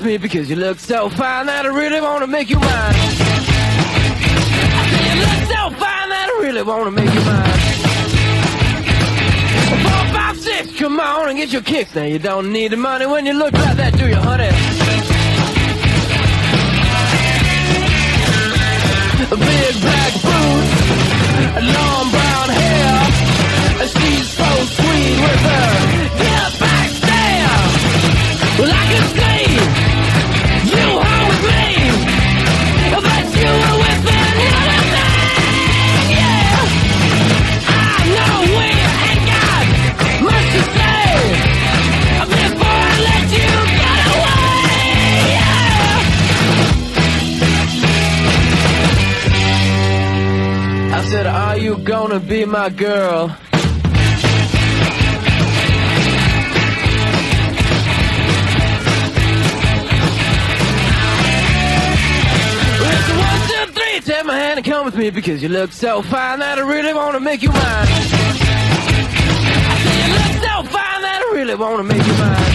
with me because you look so fine that I really wanna make you mine. I say you look so fine that I really wanna make you mine. 4, 5, 6, come on and get your kicks. Now you don't need the money when you look like that, do you, honey? Big black boots, long brown hair. She's so sweet with her get back there. Well, I can see you home with me, but you were with another thing, yeah. I know we ain't got much to say before I let you get away, yeah. I said, are you gonna be my girl? Take my hand and come with me because you look so fine that I really wanna make you mine. I say you look so fine that I really wanna make you mine.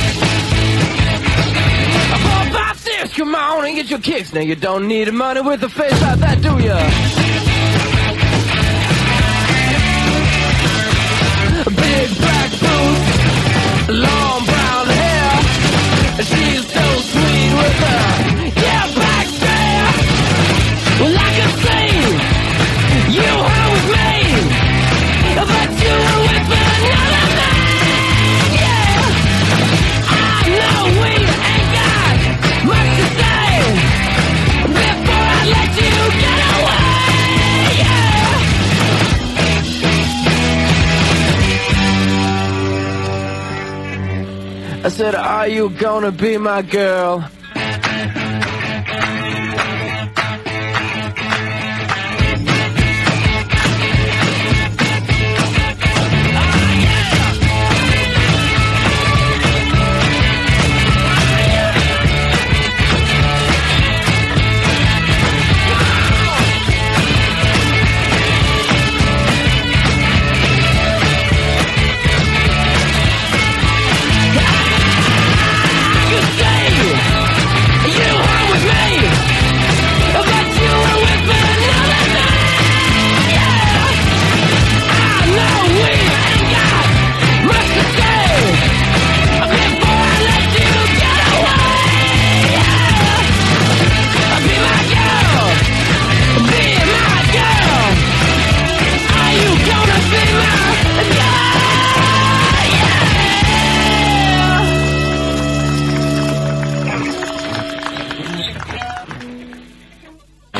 4, 5, 6, come on and get your kicks. Now you don't need the money with a face like that, do ya? Big black boots, long brown hair. She's so sweet with her, yeah, back there. Well, I can see you home with me, but you were with another thing, yeah. I know we ain't got much to say before I let you get away, yeah. I said, are you gonna be my girl?